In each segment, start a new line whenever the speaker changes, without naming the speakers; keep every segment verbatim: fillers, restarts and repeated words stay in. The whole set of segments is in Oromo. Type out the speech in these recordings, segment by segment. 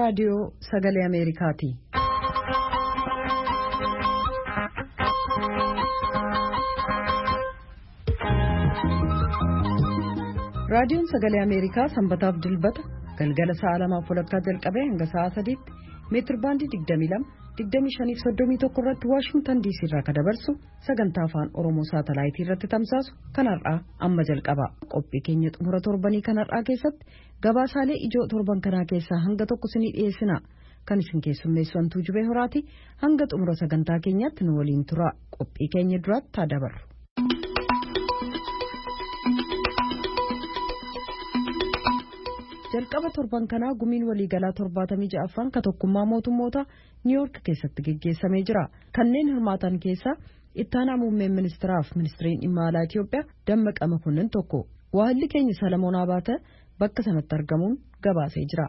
raadiyoo sagalee Ameerikaati. Raadiyoon sagalee Ameerikaa sanbataaf dilbata galgala sa'a lamaaf walakkaa jalqabee hanga sa'a sadiitti meetir baandii digdamii lama digdamii shanii fi soddomii tokko irratti Waashingtan diisii irraa kan dabarsu sagantaa afaan Oromoo saatalaayitii irratti tamsaasu kan har'aa amma jalqaba. Qophii keenya xumura torbanii kan har'aa keessatti gabaasaalee ijoo torban kanaa keessaa hanga tokko isinii dhiyeessina. Kan isin keessummeessu Antuu Jubee Horaati. Hanga xumura sagantaa keenyaatti nu waliin tura. Qophii keenya duraatti haa dabarru. Jalqaba torban kanaa gumiin waliigalaa torbaatamii ja'affaan ka tokkummaa mootummoota Niiwuork keessatti geggeessamee jira. Kanneen hirmaatan keessaa ittaanaa muummeen ministiraaf ministiriin dhimma alaa Itiyoophiyaa Dammaqa Makonnin tokko. Waahilli keenya Salamoon Abaate bakka sanatti argamuun gabaasee jira.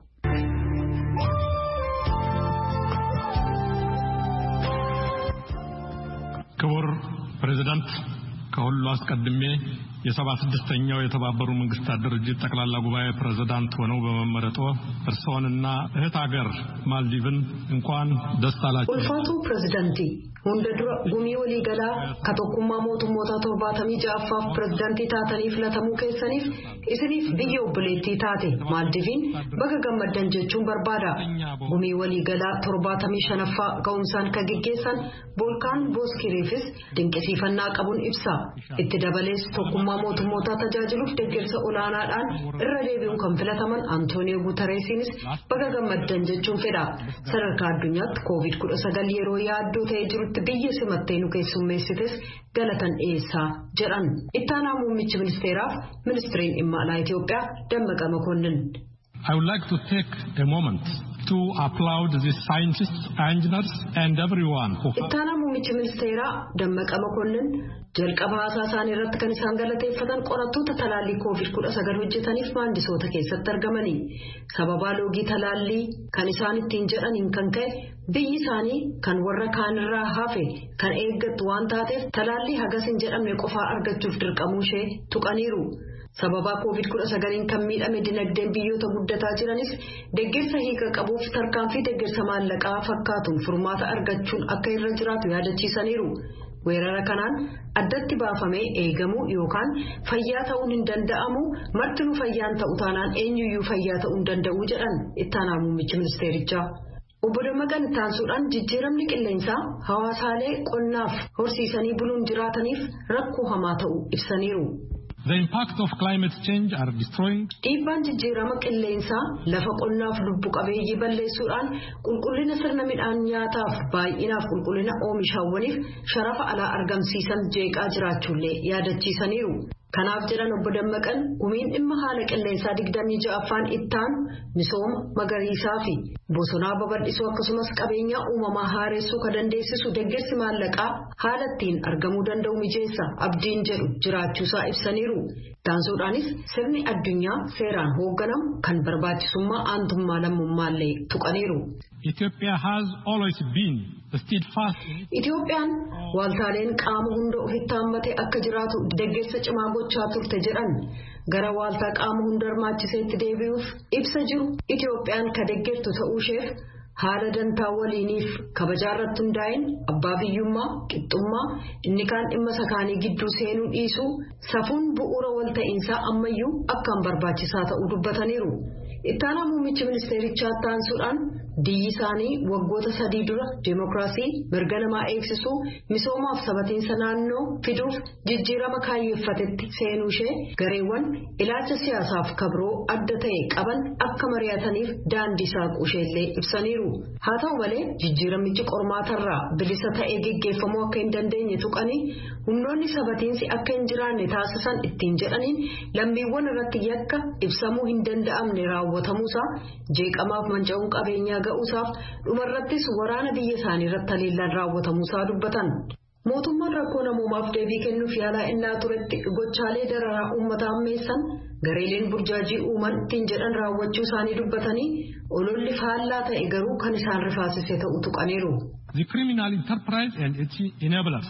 ክቡር ፕሬዝዳንት ከሁሉ አስቀድሜ የሰባ ስድስተኛው የተባበሩ መንግስታት ድርጅት ጠቅላላ ጉባኤ ፕሬዝዳንት ሆነው በመመረጦ እርሶንና እህት ሀገር ማልዲቭን እንኳን ደስ አላችሁ።
ኡልፋቱ ፕሬዝዳንቲ ሁንደድሮ ጉሚ ወሊገላ ከተኩማ ሞቱሞታ torbaatamii ja'affaaf ፕሬዝዳንቲ taatanii filatamuu keessaniif isiniif biyya obboleettii taate Maaldiviin baga gammaddan jechuun barbaada. Gumii waliigalaa torbaatamii shanaffaa ga'umsaan kan geggeessan Boolkaan Booskiriifis dinqisiifannaa qabuun ibsa. Itti dabalees tokkummaa mootummoota tajaajiluuf deeggarsa olaanaadhaan irra deebi'uun kan filataman Antooniyoo Guutareesiinis baga gammaddan jechuun fedha. Sadarkaa addunyaatti koovid kudha sagal yeroo yaaddoo ta'ee jirutti biyya simattee nu keessummeessites galatan dhiyeessaa jedhan. Ittaanaa muummichi ministeeraaf ministiriin dhimma alaa Itiyoophiyaa Dammaqa Makonnin.
I would like to take a moment to applaud the scientists, engineers and everyone who
Ittaanaa muummichi ministeeraa Dammaqa Makonnin jalqaba haasaa isaanii irratti kan isaan galateeffatan qorattoota talaallii koovid kudha sagal hojjetaniif maandisoota keessatti argamanii. Sababa loogii talaallii kan isaan ittiin jedhaniin kan ka'e biyyi isaanii kan warra kaanirraa hafe kan eeggattu waan taateef talaallii hagas hin jedhamne qofaa argachuuf dirqamuu ishee tuqaniiru. Sababa koovid kudha sagaliin kan miidhame dinagdeen biyyoota guddataa jiranis deeggarsa hiika qabuuf tarkaanfii deeggarsa maallaqaa fakkaatuun furmaata argachuun akka irra jiraatu yaadachiisaniiru. Weerara kanaan addatti baafamee eegamuu yookaan fayyaa ta'uun hin danda'amu martinuu fayyaan ta'u taanaan eenyuyyuu fayyaa ta'uu hin danda'u jedhan ittaanaa muummichi ministeerichaa. Obbo Dammaqaan ittaansuudhaan jijjiiramni qilleensaa hawaasaalee qonnaaf horsiisanii buluun jiraataniif rakkoo hamaa ta'u ibsaniiru.
The impact of climate change are destroying.
Dhiibbaan jijjiirama qilleensaa lafa qonnaaf lubbu qabeeyyii balleessuudhaan qulqullina sirna midhaan nyaataaf baay'inaaf qulqullina oomishaawwaniif sharafa alaa argamsiisan jeeqaa jiraachuullee yaadachiisaniiru. Kanaaf jedhan obbo Dammaqaan gumiin dhimma haala qilleensaa digdamii ja'affaan ittaan misooma magariisaa fi bosonaa babal'isuu akkasumas qabeenyaa uumamaa haareessuu kan dandeessisu deeggarsi maallaqaa haala ittiin argamuu danda'u mijeessa abdiin jedhu jiraachuusaa ibsaniiru. Taansuudhaanis sirni addunyaa seeraan hoogganamu kan barbaachisummaa aantummaa lammummaallee tuqaniiru.
Ethiopia has always been steadfast.
Itoophiyaan waaltaaleen qaama hunda ofitti hammate akka jiraatu deeggarsa cimaa gochaa turte jedhan. Gara waaltaa qaama hunda hirmaachiseetti deebi'uuf ibsa jiru Itoophiyaan ka deeggartu ta'uu isheef haala dantaa waliiniif kabajaa irratti hundaa'een abbaa biyyummaa qixxummaa inni kaan dhimma sakaanii gidduu seenuu dhiisuu safuun bu'uura walta'iinsaa ammayyuu akkaan barbaachisaa ta'uu dubbataniiru. Ittaanaa muummichi ministeerichaa taansuudhaan biyyi isaanii waggoota sadii dura deemokiraasii mirga namaa eegsisuu misoomaaf sabatiinsa naannoo fiduuf jijjiirama kaayyeeffatetti seenuu ishee gareewwan ilaalcha siyaasaaf kabroo adda ta'e qaban akka mari'ataniif daandii saaquu isheellee ibsaniiru. Haa ta'u malee jijjiiramichi qormaatarraa bilisa ta'ee geggeeffamuu akka hin dandeenye tuqanii humnoonni sabatiinsi akka hin jiraanne taasisan ittiin jedhaniin lammiiwwan irratti yakka ibsamuu hin danda'amne raawwatamuusaa jeeqamaaf manca'uun qabeenyaa ga'uusaaf dhumarrattis waraana biyya isaanii irratti haleellaan raawwatamuusaa dubbatan. Mootummaan rakkoo namoomaaf deebii kennuuf yaalaa innaa turetti gochaalee dararaa uummata ammeessan gareeleen burjaajii uuman ittiin jedhan raawwachuu isaanii dubbatanii ololli faallaa ta'e garuu kan isaan rifaasise ta'uu tuqaniiru.
The criminal enterprise and its enablers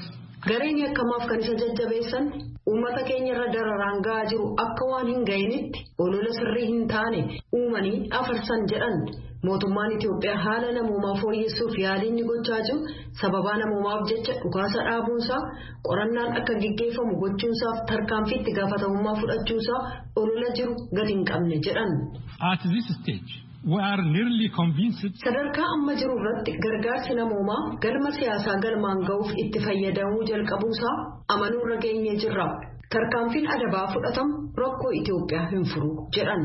Gareen akkamaaf kan isa jajjabeessan uummata keenya irra dararaan gahaa jiru akka waan hin ga'initti olola sirrii hin taane uumanii afarsan jedhan. Mootummaan Itoophiyaa haala namoomaa fooyyessuuf yaaliin ni gochaa jiru sababaa namoomaaf jecha dhukaasa dhaabuunsaa qorannaan akka gaggeeffamu gochuunsaaf tarkaanfii itti gaafatamummaa fudhachuunsaa olola jiru gadi hin qabne jedhan.
At this stage, we are nearly convinced.
Sadarkaa amma jiru irratti gargaarsi namoomaa galma siyaasaa galmaan ga'uuf itti fayyadamuu jalqabuusaa amanuu irra geenyee jirra. Tarkaanfiin adabaa fudhatamu rakkoo Itoophiyaa hin furu jedhan.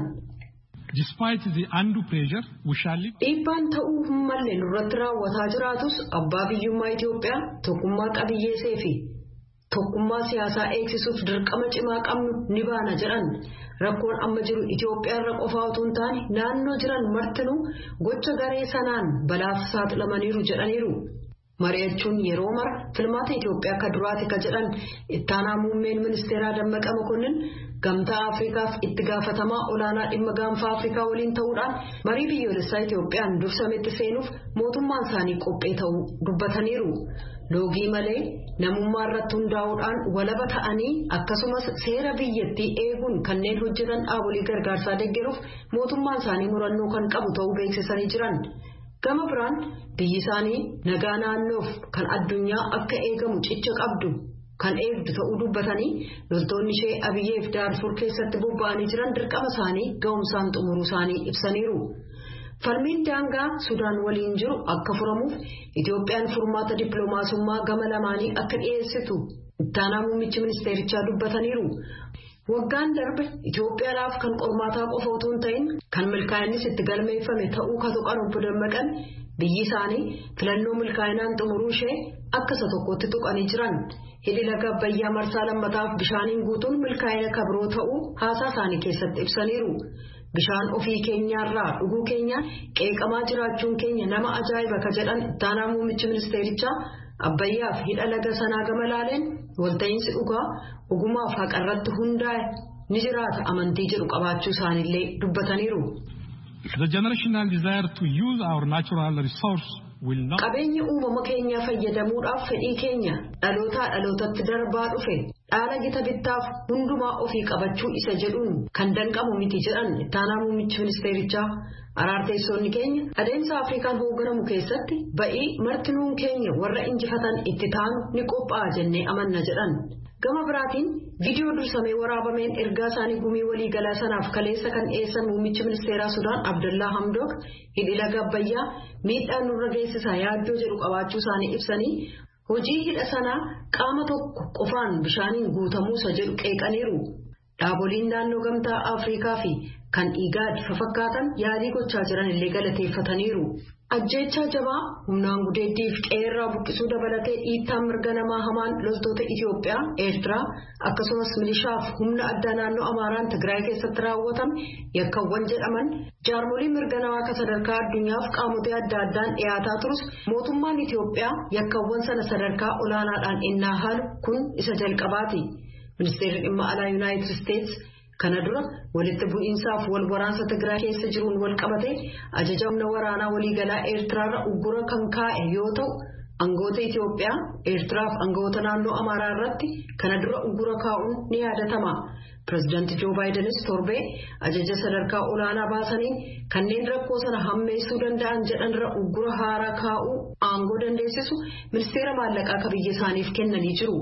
Despite the undue pressure, we shall.
Dhiibbaan ta'uu hin malle nurratti raawwataa jiraatus abbaa biyyummaa Itoophiyaa tokkummaa qabiyyeesee fi tokkummaa siyaasaa eegsisuuf dirqama cimaa qabnu ni baana jedhan. Rakkoon amma jiru Itoophiyaa irra qofaa otoo hin taane naannoo jiran martinuu gocha garee sanaan balaaf saaxilamaniiru jedhaniiru. Mari'achuun yeroo mara filmaata Itoophiyaa akka duraati ka jedhan ittaanaa muummeen ministeeraa Dammaqa Mokonnin gamtaa Afriikaaf itti gaafatamaa olaanaa dhimma gaanfa Afriikaa waliin ta'uudhaan marii biyyoolessaa Itoophiyaan dursametti seenuuf mootummaan isaanii qophee ta'uu dubbataniiru. Loogii malee namummaa irratti hundaa'uudhaan walaba ta'anii akkasumas seera biyyattii eeguun kanneen hojjetan dhaabolee gargaarsaa deeggaruuf mootummaan isaanii murannoo kan qabu ta'uu beeksisanii jiran. Gama biraan biyyi isaanii nagaa naannoof kan addunyaa akka eegamu cicha qabdu kan eegdu ta'uu dubbatanii loltoonni ishee Abiyyeef Daarfur keessatti bobba'anii jiran dirqama isaanii ga'umsaan xumuruu isaanii ibsaniiru. Falmiin daangaa Sudaan waliin jiru akka furamuuf Itoophiyaan furmaata dippiloomaasummaa gama lamaanii akka dhiyeessitu ittaanaa muummichi ministeerichaa dubbataniiru. Waggaan darbe Itoophiyaadhaaf kan qormaataa qofa otoo hin ta'in kan milkaa'innis itti galmeeffame ta'uu ka tuqan obbo Dammaqan biyyi isaanii filannoo milkaa'inaan xumuruu ishee akka isa tokkotti tuqanii jiran. Hidhi laga Abbayyaa marsaa lammataaf bishaaniin guutuun milkaa'ina kabiroo ta'uu haasaa isaanii keessatti ibsaniiru. Bishaan ofii keenyaarraa dhuguu keenya qeeqamaa jiraachuun keenya nama ajaa'iba ka jedhan ittaanaa muummichi ministeerichaa Abbayyaaf hidha laga sanaa gama laaleen walta'iinsi dhugaa ogumaaf haqarratti hundaa'e ni jiraata amantii jedhu qabaachuu isaaniillee dubbataniiru.
The generational desire to use our natural resource will not.
Qabeenya uumama keenyaa fayyadamuudhaaf fedhii keenya dhalootaa dhalootatti darbaa dhufe dhaala gita bittaaf hundumaa ofii qabachuu isa jedhuun kan danqamu miti jedhan ittaanaa muummichi ministeerichaa. Araarteessonni keenya adeemsa Afrikaan hoogganamu keessatti ba'ii martinuun keenya warra injifatan itti taanu ni qophaa'a jennee amanna jedhan. Gama biraatiin viidiyoo dursamee waraabameen ergaa isaanii gumii waliigalaa sanaaf kaleessa kan dhiyeessan muummichi ministeeraa Sudaan Abdallaa Hamdook hidhi laga Abbayyaa miidhaan nurra geessisaa yaaddoo jedhu qabaachuu isaanii ibsanii hojii hidha sanaa qaama tokko qofaan bishaaniin guutamuu isa jedhu qeeqaniiru. Dhaaboliin naannoo gamtaa Afriikaa fi kan Igaad fafakkaatan yaalii gochaa jiran illee galateeffataniiru. Ajjeechaa jabaa humnaan gudeeddiif qeerraa buqqisuu dabalatee dhiittaan mirga namaa hamaan loltoota Itoophiyaa, Eertiraa akkasumas milishaaf humna addaa naannoo Amaaraan Tigraay keessatti raawwatame yakkawwan jedhaman jaarmoliin mirga namaa akka sadarkaa addunyaaf qaamotii adda addaan dhiyaataa turus mootummaan Itoophiyaa yakkawwan sana sadarkaa olaanaadhaan innaa haalu kun isa jalqabaati. Ministeerri dhimma alaa Yuunaayitid Isteets kana dura walitti bu'iinsaaf wal waraansa Tigraay keessa jiruun wal qabate ajaja humna waraanaa waliigalaa Eertiraarra uggura kan kaa'e yoo ta'u aangoota Itoophiyaa Eertiraaf aangoota naannoo Amaaraa irratti kana dura uggura kaa'uun ni yaadatama. Pireezidaantii Joo Baayidenis torbee ajaja sadarkaa olaanaa baasanii kanneen rakkoo sana hammeessuu danda'an jedhanirra uggura haaraa kaa'uu aangoo dandeessisu ministeera maallaqaa akka biyya isaaniif kennanii jiru.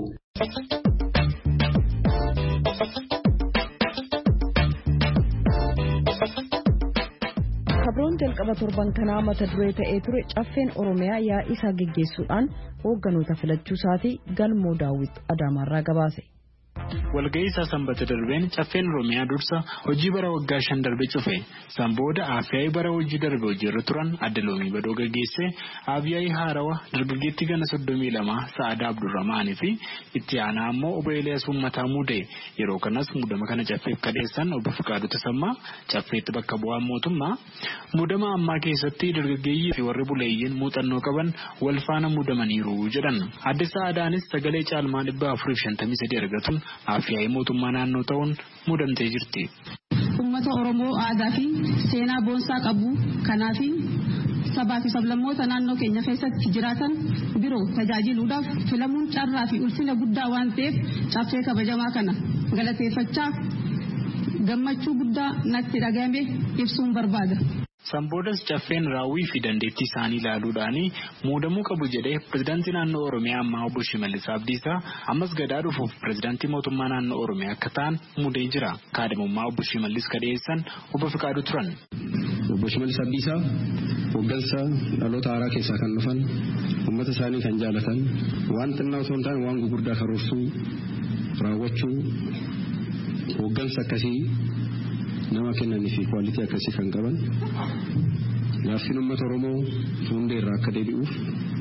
Kabroon jalqaba torban kanaa mata duree ta'ee ture caffeen Oromiyaa yaa'ii isaa geggeessuudhaan hoogganoota filachuu isaatii Galmoo Daawit Adaamaarraa gabaase.
Walga'ii isaa sanbata darbeen caffeen Oromiyaa dursa hojii bara waggaa shan darbe cufe san booda Afyaayii bara hojii darbe hojiirra turan adda loomii badoo gaggeesse Afyaayii Haarawa dargaggeettii gana soddomii lama Sa'aadaa Abdurrahmaanii fi itti aanaa ammoo obbo Eeliyaas Uummataa muude yeroo kanas muudama kana caffeef kadheessan obbo Fiqaaduu Tasammaa caffeetti bakka bu'aa mootummaa muudama ammaa keessatti dargaggeeyyii fi warri buleeyyiin muuxannoo qaban wal faana muudamaniiru jedhan adde Sa'aadaanis sagalee caalmaa dhibba afurii fi shantamii sadii argatuun Afyaayii mootummaa naannoo ta'uun muudamtee jirti.
Uummata Oromoo aadaa fi seenaa boonsaa qabu kanaaf sabaa fi sablammoota naannoo keenya keessatti jiraatan biroo tajaajiluudhaaf filamuun carraa fi ulfina guddaa waan ta'eef caffee kabajamaa kana galateeffachaa gammachuu guddaa natti dhagahame ibsuun barbaada.
Samboodas caffeen raawwii fi dandeettii isaanii ilaaluudhaan muudamuu qabu jedhee pirezidaantii naannoo Oromiyaa ammaa obbo Shimallis Abdiisaa ammas gadaa dhufuuf pirezidaantii mootummaa naannoo Oromiyaa akka ta'an muudee jira. Kaadhimummaa obbo Shimallis kadheessan obbo Fiqaaduu turan.
Obbo Shimallis Abdiisaa hoggansa dhaloota haaraa keessaa kan dhufan uummata isaanii kan jaalatan waan xinnaa osoo hin taane waan gurguddaa karoorsuu raawwachuu hoggansa akkasii nama kennanii fi kwaalitii akkasii kan qaban gaaffiin uummata Oromoo hundeerraa akka deebi'uuf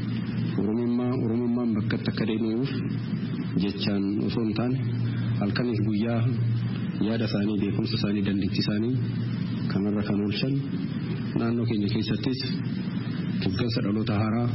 Oromummaa Oromummaan bakkatti akka deebi'uuf jechaan osoo hin taane halkaniif guyyaa yaada isaanii beekumsa isaanii dandeettii isaanii kanarra kan oolchan naannoo keenya keessattis hoggansa dhaloota haaraa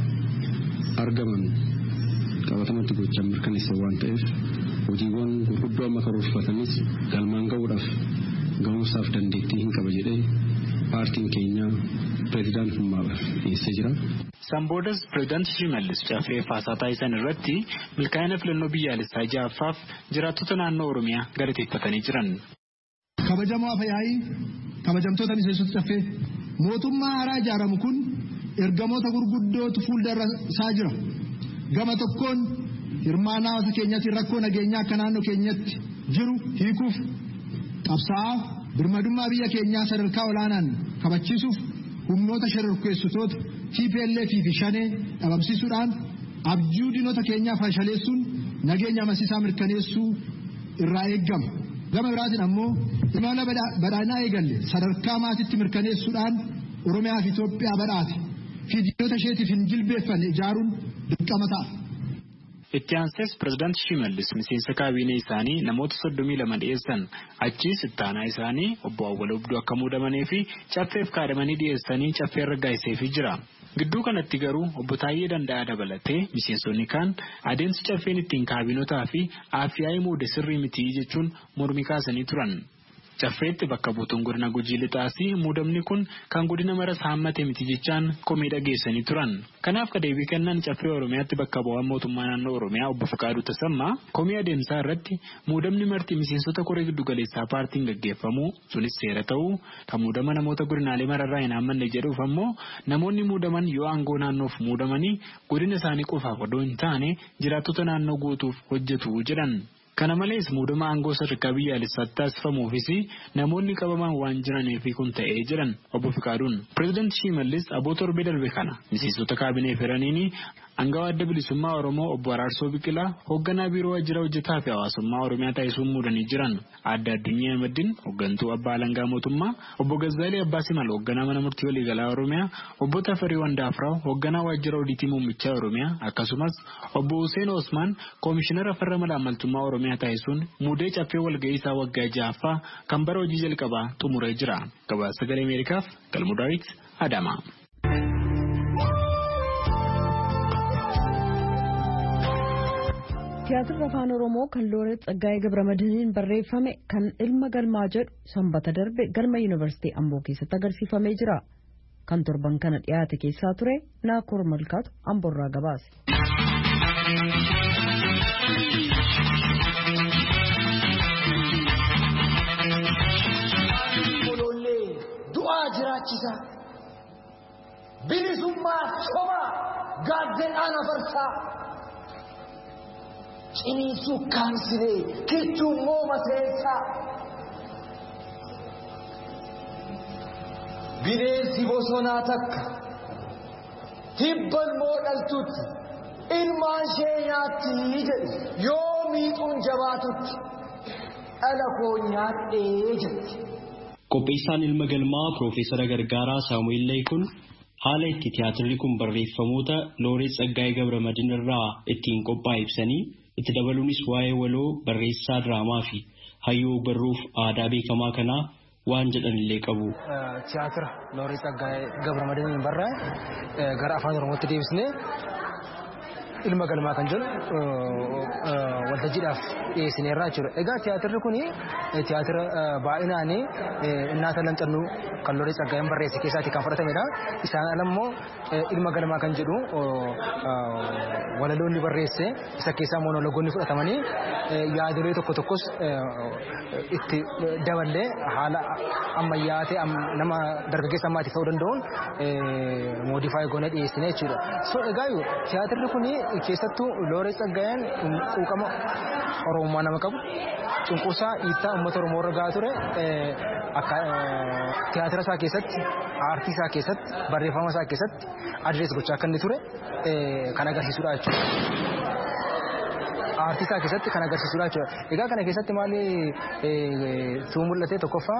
argaman qabatamatti gochaan mirkaneessan waan ta'eef hojiiwwan gurguddoo amma karoorfatanis galmaan ga'uudhaaf ga'umsaaf dandeettii hin qaba jedhee paartiin keenya pirezidaantummaadhaaf dhiyeessee jira.
Samboodas pirezidaantii Shimallis caffee faasaa taasisan irratti milkaa'ina filannoo biyyaalessaa ja'affaaf jiraattota naannoo Oromiyaa galateeffatanii jiran.
Kabajamoo afyaa'ii kabajamtoota miseensota caffee mootummaa haaraa ijaaramu kun ergamoota gurguddootu fuuldura isaa jira. Gama tokkoon hirmaannaa hawaasa keenyaatiin rakkoo nageenyaa akka naannoo keenyatti jiru hiikuuf qabsaa'aa birmadummaa biyya keenyaa sadarkaa olaanaan kabachiisuuf humnoota shororkeessitoota T P L F fi shanee dhabamsiisuudhaan abjuu diinota keenyaa fashaleessuun nageenya amansiisaa mirkaneessuu irraa eeggama. Gama biraatiin ammoo imala badhaadhinaa eegalle sadarkaa maatiitti mirkaneessuudhaan Oromiyaa fi Itoophiyaa badhaate fi diinota isheetiif hin jilbeeffanne ijaaruun dirqama ta'a.
Itti aansees pirezidaantii Shimallis miseensa kaabinee isaanii namoota soddomii lama dhiyeessan achiis ittaanaa isaanii obbo Awwal Abduu akka muudamanii fi caffeef kaadhimanii dhiyeessanii caffee raggaasiseefii jira. Gidduu kanatti garuu obbo Taayyee Danda'aa dabalatee miseensonni kaan adeemsi caffeen ittiin kaabinotaa fi afyaa'ii muude sirrii miti jechuun mormii kaasanii turan. Caffeetti bakka buutuun godina Gujii Lixaasii muudamni kun kan godina maras haammate miti jechaan komii dhageessanii turan. Kanaaf deebii kennan caffee Oromiyaatti bakka bu'aan mootummaa naannoo Oromiyaa obbo Fiqaaduu Tasammaa komii adeemsaa irratti muudamni marti miseensota koree giddu galeessaa paartiin gaggeeffamu sunis seera ta'uu kan muudama namoota godinaalee mararraa hin haammanne jedhuuf ammoo namoonni muudaman yoo aangoo naannoof muudamanii godina isaanii qofaaf odoo hin taane jiraattota naannoo guutuuf hojjetu jedhan. Kana malees muudama aangoo sadarkaa biyyaalessaatti taasifamuufis namoonni qabaman waan jiraniif kun ta'ee jiran obbo Fiqaaduun. Pireezidaantii Shimallis aboo torbee darbe kana miseensota kaabinee firaniini Angawaa adda bilisummaa Oromoo obbo Araarsoo Biqilaa hoogganaa biiroo waajjira hojjetaa fi hawaasummaa Oromiyaa taasisuun muudanii jiran. Adda Addunyaa Ahmadiin hooggantuu abbaa alangaa mootummaa obbo Gazzaalee Abbaa Simal hoogganaa mana murtii waliigalaa Oromiyaa obbo Tafarii Wandaafraw hoogganaa waajjira audiitii muummichaa Oromiyaa akkasumas obbo Hussein Osman koomishinara farra malaamaltummaa Oromiyaa taasisuun muudee caffee walga'ii isaa waggaa ja'affaa kan bara hojii jalqabaa xumuree jira. Gabaasa Sagalee Ameerikaaf Galmuu Daawit Adama.
Tiyaatirri afaan Oromoo kan Looreet Tsaggaayee Gabramadiiniin barreeffame kan ilma galmaa jedhu sanbata darbe galma yuunivarsiitii Amboo keessatti agarsiifamee jira. Kan torban kana dhiyaate keessaa ture Naakoor Malkaatu Amboorraa gabaase.
Du'aa jiraachisa. Bilisummaa sobaa gaazexaan afarsaa. Ciniinsuu kaansiree kichuun mooma seensaa. Bineensi bosonaa takka hibban moodhaltutti ilmaan ishee nyaatti jedhu yoo miixuun jabaatutti dhala koo nyaadhee jetti.
Qopheessaan ilma galmaa Piroofeesara Gargaaraa Saamu'eel Laayikuun haala itti tiyaatirri kun barreeffamoota Looreet Tsaggaayee Gabramadiin irraa ittiin qophaa'e ibsanii itti dabaluunis waa'ee waloo barreessaa diraamaa fi hayyuu barruuf aadaa beekamaa kanaa waan jedhan illee qabu.
Tiyaatira Looreet Tsaggaayee Gabramadiiniin barraa'e gara afaan Oromootti deebisnee ilma galmaa kan jedhu waltajjiidhaaf dhiyeessineerraa jechuudha. Egaa tiyaatirri kun tiyaatira baay'inaan Innaata Lanxannuu kan Looreet Tsaggaayeen barreesse keessaatti kan fudhatamedha. Isaan alammoo ilma galmaa kan jedhu walaloonni barreesse isa keessaa monologoonni fudhatamanii yaadolee tokko tokkos itti daballee haala ammayyaa ta'e nama dargaggeessa ammaatti ta'uu danda'uun moodifaayi goonee dhiyeessine jechuudha. So egaa tiyaatirri kun keessattuu Looreet Tsaggaayeen quuqama Oromummaa nama qabu cunqursaa dhiittaa uummata Oromoo irra gahaa ture akka tiyaatira isaa keessatti aartii isaa keessatti barreeffama isaa keessatti adrees gochaa akka inni ture kan agarsiisudha jechuudha. Aartii isaa keessatti kan agarsiisudha jechuudha. Egaa kana keessatti maali tuu mul'ate tokkoffaa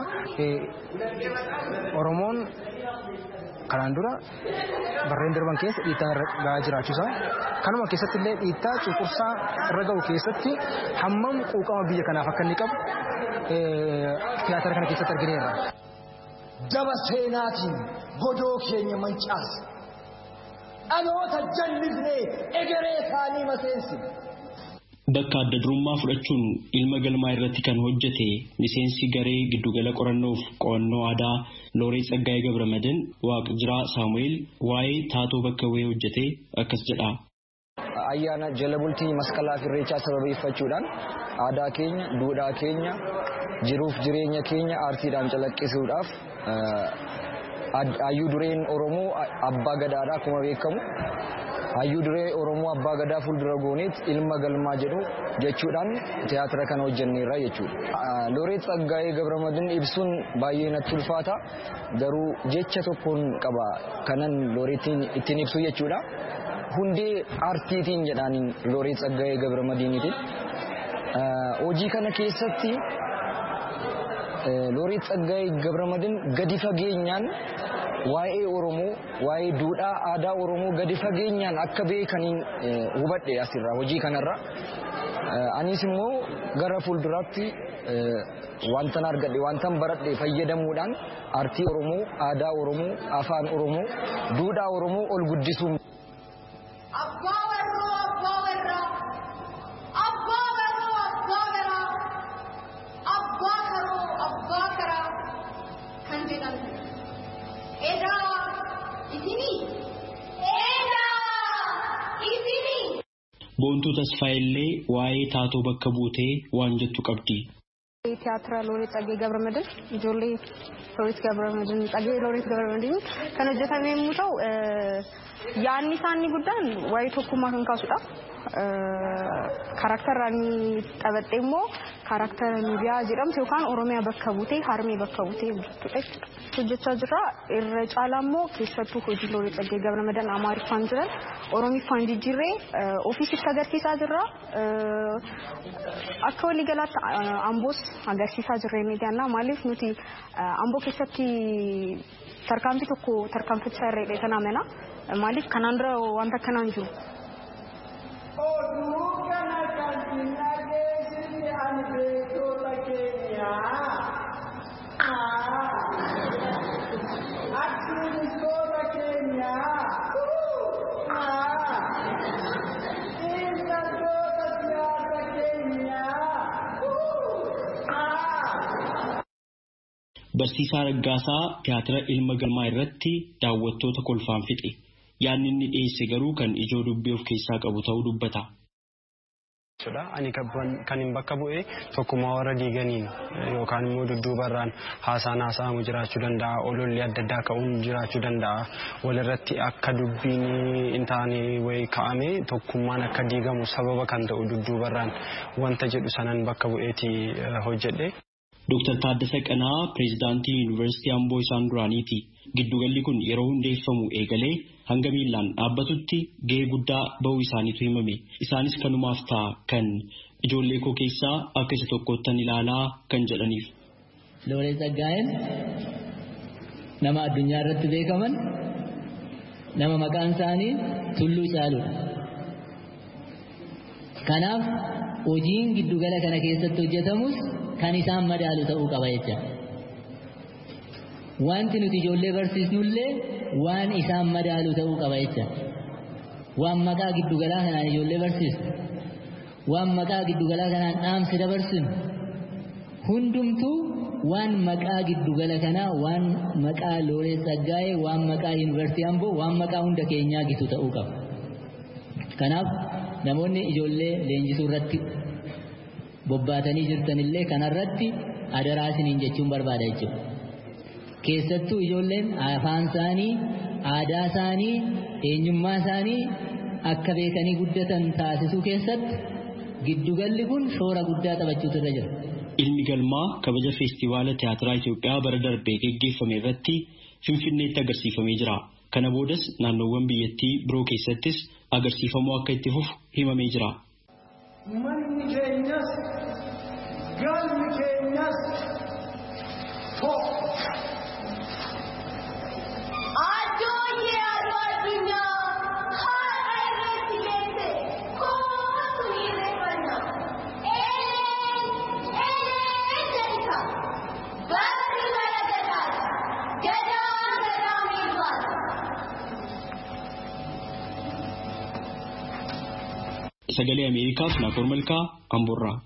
Oromoon kanaan dura barreen darban keessa dhiittaa irra gahaa jiraachuusaa kanuma keessatti illee dhiittaa cunqursaa irra gahu keessatti hammam quuqama biyya kanaaf akka inni qabu tiyaatira kana keessatti argineerra.
Daba seenaatiin godoo keenya mancaase dhaloota jallisnee egeree isaanii maseensine.
Bakka adda durummaa fudhachuun ilma galmaa irratti kan hojjete miseensi garee giddugala qorannoof qo'annoo aadaa Looreet Tsaggaayee Gabramadin Waaqjiraa Saamu'eel waa'ee taatoo bakka bu'ee hojjete akkas jedha.
Ayyaana jala bultii masqalaa fi irreechaa sababeeffachuudhaan aadaa keenya, duudhaa keenya, jiruuf jireenya keenya aartiidhaan calaqqisuudhaaf hayyuu dureen Oromoo abbaa gadaadhaa akkuma beekamu. Hayyuu duree Oromoo abbaa gadaa fuuldura gooneet ilma galmaa jedhu jechuudhaan tiyaatira kana hojjenneerra jechuudha. Looreet Tsaggaayee Gabramadin ibsuun baay'ee natti ulfaata garuu jecha tokkoon qaba kanan Looreetiin ittiin ibsu jechuudha. Hundee aartiitiin jedhaniin Looreet Tsaggaayee Gabramadiniitiin. Hojii kana keessatti Looreet Tsaggaayee Gabramadin gadi fageenyaan waa'ee Oromoo, waa'ee duudhaa aadaa Oromoo gadi fageenyaan akka beekaniin hubadhe asirraa hojii kanarra. Anis immoo gara fuulduraatti wantan argadhe wantan baradhe fayyadamuudhaan aartii Oromoo, aadaa Oromoo, afaan Oromoo, duudhaa Oromoo ol guddisuun.
Boontuu Tasfaayillee waa'ee taatoo bakka buutee waan jettu qabdi.
Tiyaatira Looreet Tsaggaayee Gabramadin ijoollee Looreet Gabramadin Tsaggaayee Looreet Gabramadin kan hojjetame yommuu ta'u yaadni isaanii guddaan waa'ee tokkummaa kan kaasudha. Kaaraakteraan taphattee immoo kaaraktera miidiyaa jedhamtu yookaan Oromiyaa bakka buutee Harmee bakka buutee hojjettudha. Hojjechaa jira irra caalaa immoo keessattuu hojii Looreet Tsaggaayee Gabramadin Amaariffaan jiran Oromiffaan jijjiirree ofiisitti agarsiisaa jirra. Akka waliigalaatti Amboos agarsiisaa jirra miidiyaanaa maaliif nuti Amboo keessatti tarkaanfii tokko tarkaanfachaa irra sana amana maaliif kanaan dura wanta kanaan jiru.
Oduu kana kan dinagdee ani beektota keenya. Aktivistoota keenya. Intaltoota siyaasa keenya.
Barsiisaa Raggaasaa tiyaatira ilma galmaa irratti daawwattoota kolfaan fixe. Yaanni inni dhiyeesse garuu kan ijoo dubbii of keessaa qabu ta'uu dubbata.
Ani kan hin bakka bu'ee tokkummaa warra diiganiin yookaan immoo dudduubarraan haasaan haasa'amu jiraachuu danda'a. Ololli adda addaa ka'uun jiraachuu danda'a. Walirratti akka dubbiin hin taane wayii ka'ame tokkummaan akka diigamu sababa kan ta'u dudduubarraan wanta jedhu sanan bakka bu'eeti hojjedhe.
Dooktar Taaddasee Qanaa pireezidaantii Yuunivarsiitii Amboo isaan duraaniiti. Giddugalli kun yeroo hundeeffamu eegalee hanga miillaan dhaabbatutti gahee guddaa bahuu isaaniitu himame. Isaanis kanumaaf ta'a kan ijoollee koo keessaa akka isa tokkottan ilaalaa kan jedhaniif.
Looreet Tsaggaayeen nama addunyaa irratti beekaman nama maqaan isaanii Tulluu Caaludha. Kanaaf hojiin giddugala kana keessatti hojjetamus kan isaan madaalu ta'uu qaba jecha. Wanti nuti ijoollee barsiisnullee waan isaan madaalu ta'uu qaba jecha. waan maqaa giddugalaa kanaan ijoollee barsiisu waan maqaa giddugalaa kanaan dhaamsa dabarsinu hundumtuu waan maqaa giddugala kanaa waan maqaa Looreet Tsaggaayee waan maqaa yuunivarsiitii Amboo waan maqaa hunda keenyaa gitu ta'uu qaba. Kanaaf namoonni ijoollee leenjisuu irratti bobbaatanii jirtanillee kanarratti adaraa isiniin jechuun barbaada jechuudha. Keessattuu ijoolleen afaan isaanii, aadaa isaanii, eenyummaa isaanii akka beekanii guddatan taasisuu keessatti giddugalli kun shoora guddaa taphachuutu irra jira.
Ilmi galmaa kabaja feestivaala tiyaatiraa Itoophiyaa bara darbee geggeeffame irratti Finfinneetti agarsiifamee jira. Kana boodas naannoowwan biyyattii biroo keessattis agarsiifamuu akka itti fufu himamee jira.
Manni keenyas galmi keenyas tokko. Addooyyee aduu addunyaa haadha irratti leesse koomatu hirreeffanna. Eleen eleen jedhisa. Barri bara gadaadha. Gadaan gadaa miidhaadha.
Sagalee Ameerikaaf Naakoor Malkaa Amboorraa.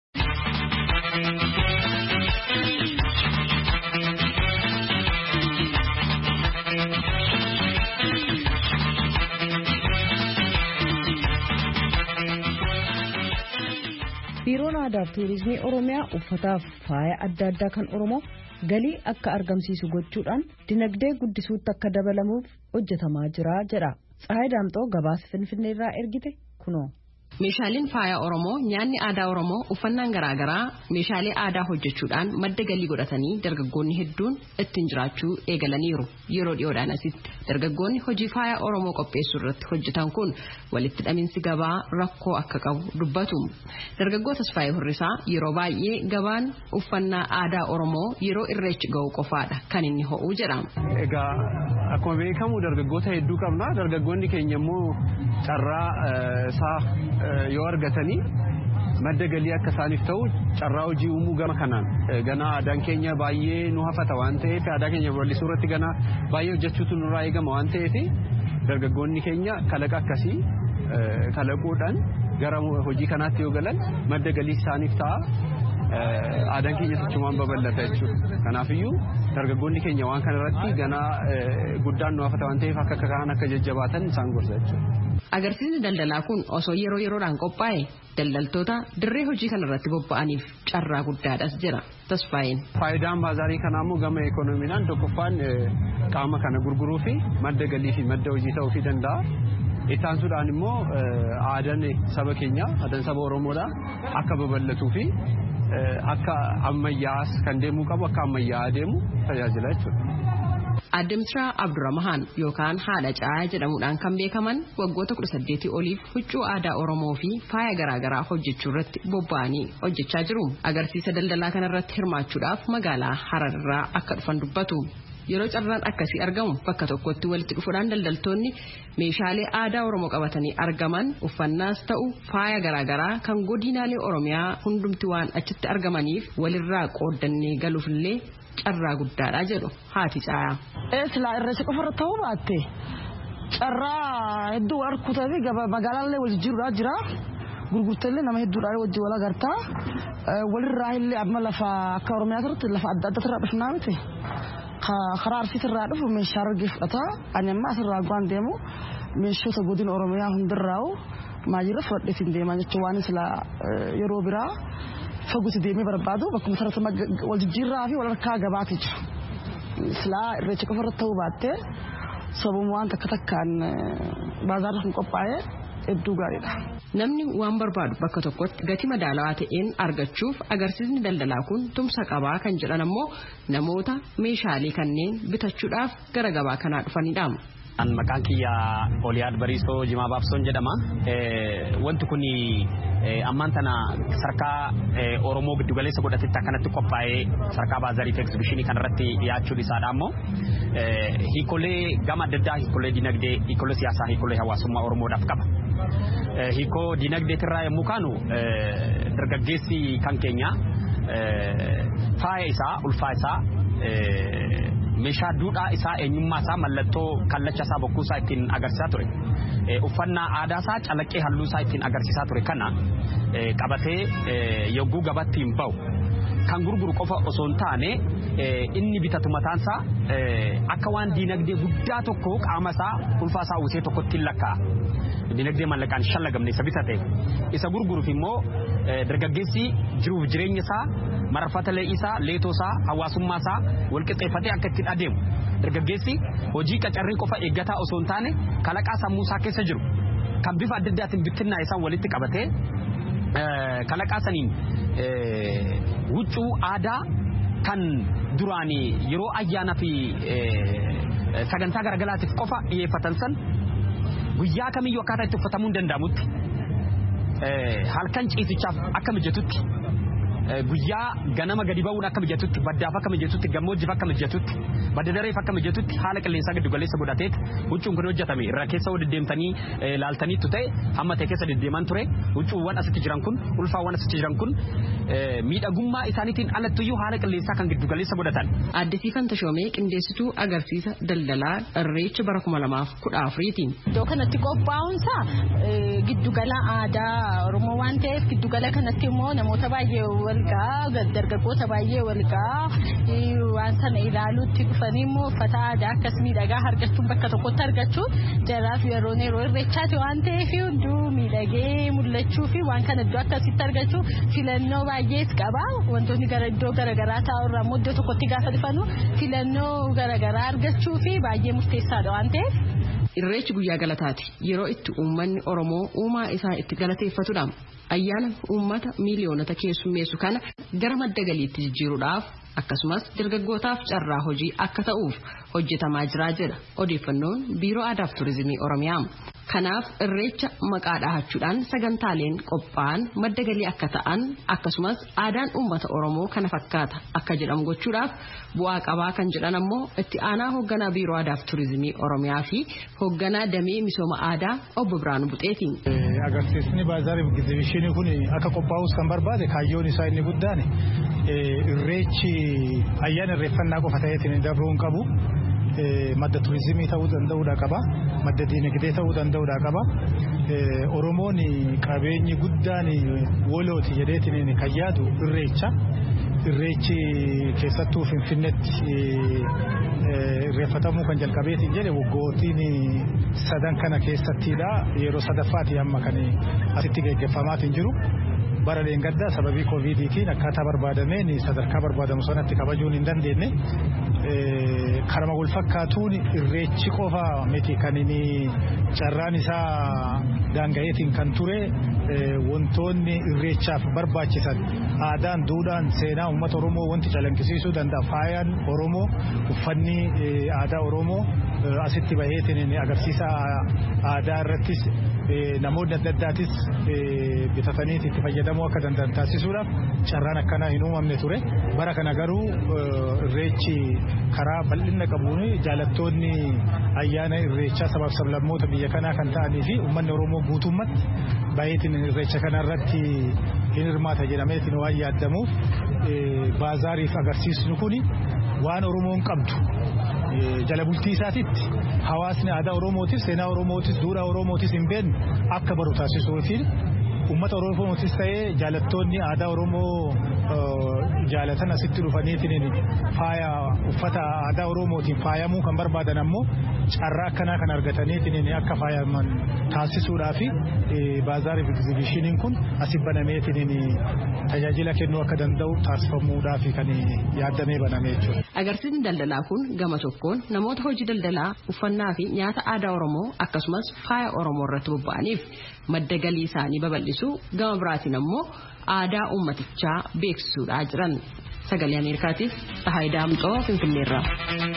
Biiroon Aadaa fi Tuurizimii Oromiyaa uffataaf faaya adda addaa kan Oromoo galii akka argamsiisu gochuudhaan dinagdee guddisuutti akka dabalamuuf hojjetamaa jira jedha. Tsahaay Daamxoo gabaasa Finfinneerraa ergite kunoo.
Meeshaaleen faaya Oromoo, nyaanni aadaa Oromoo, uffannaan garaagaraa meeshaalee aadaa hojjechuudhaan madda galii godhatanii dargaggoonni hedduun ittiin jiraachuu eegalaniiru. Yeroo dhiyoodhaan asitti dargaggoonni hojii faaya Oromoo qopheessuu irratti hojjetan kun walitti hidhaminsi gabaa rakkoo akka qabu dubbatu. Dargaggoo Tasfaayee Hurrisaa yeroo baay'ee gabaan uffannaa aadaa Oromoo yeroo irreechi ga'u qofaadha kan inni ho'u jedha.
Egaa akkuma beekamu dargaggoota hedduu qabna. Dargaggoonni keenya immoo carraa isaa yoo argatanii madda galii akka isaaniif ta'u carraa hojii uumuu gama kanaan gana aadaan keenya baay'ee nu hafata waan ta'eef aadaa keenya bal'isuu irratti gana baay'ee hojjechuutu nurraa eegama waan ta'eef dargaggoonni keenya kalaqa akkasii kalaquudhaan gara hojii kanaatti yoo galan madda galii isaaniif ta'a. Aadaan keenya sochumaan babal'ata jechuudha. Kanaafiyyuu dargaggoonni keenya waan kanarratti gana guddaan nu hafata waan ta'eef akka kaan akka jajjabaatan isaan gorsa jechuudha.
Agarsiisni daldalaa kun osoo yeroo yeroodhaan qophaa'e daldaltoota dirree hojii kanarratti bobba'aniif carraa guddaadhas jira. Tasfaayeen.
Faayidaan baazaarii kanaa immoo gama ekonomiidhaan tokkoffaan qaama kana gurguruu fi madda galii fi madda hojii ta'uu danda'a. Ittaansuudhaan immoo aadaan saba keenya aadaan saba Oromoodhaa akka babal'atuu fi akka ammayyaa'as kan deemuu qabu akka ammayyaa'aa deemu tajaajila jechuudha.
Aadde Misraa Abdurrahmaan yookaan haadha Caayaa jedhamuudhaan kan beekaman waggoota kudha saddeetii oliif huccuu aadaa Oromoo fi faaya garaagaraa hojjechuu irratti bobba'anii hojjechaa jiru. Agarsiisa daldalaa kanarratti hirmaachuudhaaf magaalaa Hararraa akka dhufan dubbatu. Yeroo carraan akkasii argamu bakka tokkotti walitti dhufuudhaan daldaltoonni meeshaalee aadaa Oromoo qabatanii argaman uffannaas ta'u faaya garaagaraa kan godinaalee Oromiyaa hundumti waan achitti argamaniif walirraa qooddannee galuufillee carraa guddaadha jedhu haati Caayaa.
Eessilaa irreecha qofa irratti ta'uu baatte carraa hedduu harkutaa fi magaalaalee wal jijjiiruudhaa jira. Gurgurteellee nama hedduudhaan wajjin wal agartaa. Walirraa illee amma lafa akka Oromiyaa irratti lafa adda addaa irraa dhufnaa miti. Karaa Arsiitti irraa dhufu meeshaa argee fudhata. Ani amma asirraa waan deemu meeshota godina Oromiyaa hundarraa'u maajirra fudhadheef hin deemaa jechuun waan isla yeroo biraa faguutti deemee barbaadu bakkuma sarara wal jijjiirraa fi wal harkaa gabaatu jira. Isla irreecha qofa irratti ta'uu baattee sababuma waan takka takkaan baazaarri kun qophaa'ee hedduu gaariidha.
Namni waan barbaadu bakka tokkotti gatii madaalawaa ta'een argachuuf agarsiisni daldalaa kun tumsa qabaa kan jedhan ammoo namoota meeshaalee kanneen bitachuudhaaf gara gabaa kanaa dhufanidha.
An maqaan kiyya Oliyaad Bariisoo Jimaa Baabsoon jedhama. Wanti kun ammaan tana sarkaa Oromoo giddugaleessa godhatetti akkanatti qophaa'ee sarkaa baazarii fi egzibishinii kanarratti dhiyaachuun isaadha ammoo hiikolee gama adda addaa hiikolee dinagdee, hiikolee siyaasaa, hiikolee hawaasummaa Oromoodhaaf qaba. Hiikoo dinagdeetirraa yommuu kaanu dargaggeessi kan keenya faaya isaa, ulfaa isaa meeshaa duudhaa isaa eenyummaa isaa mallattoo kallacha isaa bokkuu isaa ittiin agarsiisaa ture. Uffannaa aadaa isaa calaqqee halluu isaa ittiin agarsiisaa ture kana qabatee yogguu gabatti hin ba'u. Kan gurguru qofa osoo hin taane inni bitatu mataan isaa akka waan diinagdee guddaa tokko qaama isaa ulfaa isaa uwwisee tokkotti lakkaa'a. Diinagdee mallaqaan shallagamne isa bitate. Isa gurguruuf immoo dargaggeessi jiruuf jireenya isaa marfata lee'ii isaa leetoo isaa hawaasummaa isaa walqixxeeffatee akka ittiin adeemu. Dargaggeessi hojii qacarrii qofa eeggataa osoo hin taane kalaqaa sammuu isaa keessa jiru kan bifa adda addaatiin bittinnaa isaan walitti qabatee kalaqaa saniin huccuu aadaa kan duraanii yeroo ayyaana fi sagantaa garagaraatiif qofa dhiyeeffatan san guyyaa kamiyyuu akkaataa itti uffatamuu hin danda'amutti halkan ciisichaaf akka mijatutti guyyaa ganama gadi ba'uun akka mijatutti baddaaf akka mijatutti gammoojjiif akka mijatutti badda dareef akka mijatutti haala qilleensaa giddu galeessa godhateet huccuun kun hojjetame irra keessa wal deddeemtanii laaltaniitu ta'e hamma ta'e keessa deddeeman ture huccuuwwan asitti jiran kun ulfaawwan asitti jiran kun miidhagummaa isaaniitiin alattuyyuu haala qilleensaa kan giddu galeessa godhatan.
Addisiifan Tashoomee qindeessituu agarsiisa daldalaa irreecha bara kuma lamaaf kudha afuriitiin.
Iddoo kanatti qophaa'uunsaa giddugala aadaa Oromoo waan ta'eef giddugala kanatti immoo namoota baay'ee walgaa dargaggoota baay'ee walgaa waan sana ilaaluutti dhufanii immoo uffata aadaa akkas miidhagaa argachuun bakka tokkotti argachuun jaraaf yeroo yeroo irreechaati waan ta'eef hunduu miidhagee mul'achuu fi waan kana iddoo akkasitti argachuu filannoo baay'ees qaba wantoonni gara iddoo garaagaraa taa'urraa immoo iddoo tokkotti gaafa dhufanu filannoo garaagaraa argachuu fi baay'ee murteessaadha waan ta'eef.
Irreechi guyyaa galataati yeroo itti uummanni Oromoo uumaa isaa itti galateeffatudha. Ayyaana uummata miiliyoonota keessummeessu kana gara madda galiitti jijjiiruudhaaf akkasumas dargaggootaaf carraa hojii akka ta'uuf hojjetamaa jira jedha odeeffannoon biiroo aadaa fi turizimii Oromiyaa. Kanaaf irreecha maqaa dhahachuudhaan sagantaaleen qophaa'an madda galii akka ta'an akkasumas aadaan uummata Oromoo kana fakkaata akka jedhamu gochuudhaaf bu'aa qabaa kan jedhan ammoo itti aanaa hoogganaa biiroo aadaa fi turizimii Oromiyaa fi hoogganaa damee misooma aadaa obbo Biraanuu Buxeetiin.
Agarsiisni baazarii egzibiishinii kun akka qophaa'us kan barbaade kaayyoon isaa inni guddaan irreechi ayyaana irreeffannaa qofa ta'eetiin dabruu hin qabu. Madda turizimii ta'uu danda'uudha qaba. Madda diinagdee ta'uu danda'uudha qaba. Oromoon qabeenyi guddaan wolooti jedheetiin kan yaadu irreecha. Irreechi keessattuu Finfinneetti irreeffatamuu kan jalqabeetiin jedhe waggootiin sadan kana keessattidha. Yeroo sadaffaati amma kan asitti gaggeeffamaatiin jiru. Bara leengaddaa sababii koovidiitiin akkaataa barbaadameen sadarkaa barbaadamu sanatti kabajuun hin dandeenye. Karama wal fakkaatuun irreechi qofa miti kan inni carraan isaa daanga'eetiin kan ture wantoonni irreechaaf barbaachisan aadaan duudhaan seenaa uummata Oromoo wanti calaqqisiisuu danda'a faayaan Oromoo uffanni aadaa Oromoo asitti baheetiin agarsiisa aadaa irrattis namoonni adda addaatis bitatanii itti fayyadamuu akka danda'an taasisuudhaaf carraan akkanaa hin uumamne ture. Bara kana garuu irreechi karaa bal'ina qabuun jaalattoonni ayyaana irreechaa sabaaf sablammoota biyya kanaa kan ta'anii fi uummanni Oromoo guutummaatti baay'eetiin irreecha kanarratti hin hirmaata jedhameetiin waan yaadamuuf baazaariif agarsiisnu kun waan Oromoon qabdu jala bultii isaatitti hawaasni aadaa Oromootis seenaa Oromootis duudhaa Oromootis hin beekne akka baru taasisuu fi uummata Oromootis ta'ee jaalattoonni aadaa Oromoo jaalatan asitti dhufaniitiin faaya uffata aadaa Oromootiin faayamuu kan barbaadan ammoo carraa akkanaa kan argataniitiin akka faayaman taasisuudhaaf baazaariif egzibiishiniin kun asii banameetiin tajaajila kennuu akka danda'u taasifamuudhaaf kan yaadamee baname jechuudha.
Agarsiisni daldalaa kun gama tokkoon namoota hojii daldalaa uffannaa fi nyaata aadaa Oromoo akkasumas faaya Oromoo irratti bobba'aniif madda galii isaanii babal'isu gama biraatiin ammoo aadaa uummatichaa beeksisuudhaa jiran. Sagalee Ameerikaatiif Tsahaay Daamxoo Finfinneerraa.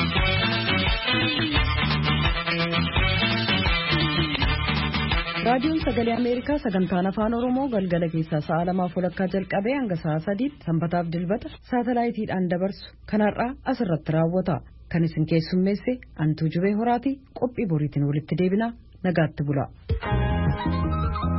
Raadiyoon Sagalee Ameerikaa sagantaan afaan Oromoo galgala keessaa sa'a lamaaf walakkaa jalqabee hanga sa'a sadiitti sanbataaf dilbata saatalaayitiidhaan dabarsu kanarraa asirratti raawwata. Kan isin keessummeesse Antuu Jubee Horaatii qophii boriitiin walitti deebina nagaatti bula.